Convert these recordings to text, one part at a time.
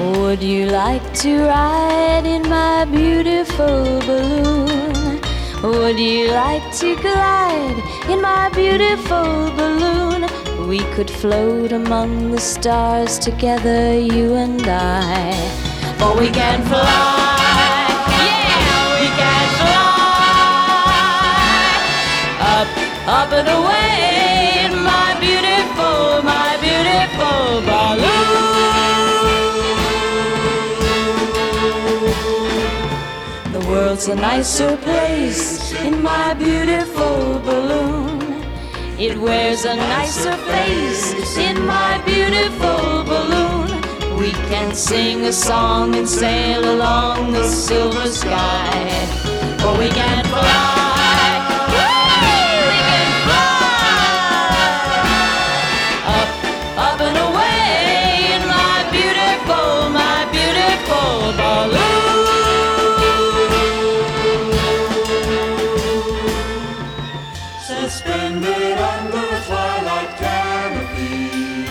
Would you like to ride in my beautiful balloon? Would you like to glide in my beautiful balloon? We could float among the stars together, you and I. For we can fly, yeah, we can fly up, up and away in my beautiful balloon. The world's a nicer place in my beautiful balloon. It wears a nicer face in my beautiful balloon. We can sing a song and sail along the silver sky. Or we can fly, we can fly up, up and away in my beautiful balloon. Suspended under a twilight canopy,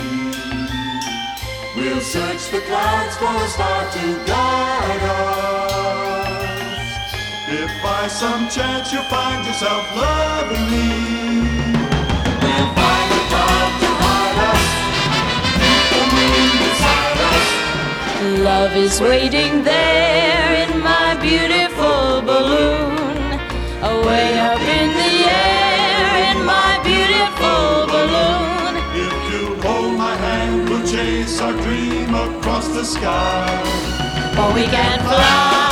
we'll search the clouds for a star to guide us. If by some chance you find yourself loving me, we'll find a cloud to hide us, keep the moon beside us. Love is waiting there in my beautiful balloon, away up in the air in my beautiful balloon. If you hold my hand, we'll chase our dream across the sky. For we can fly.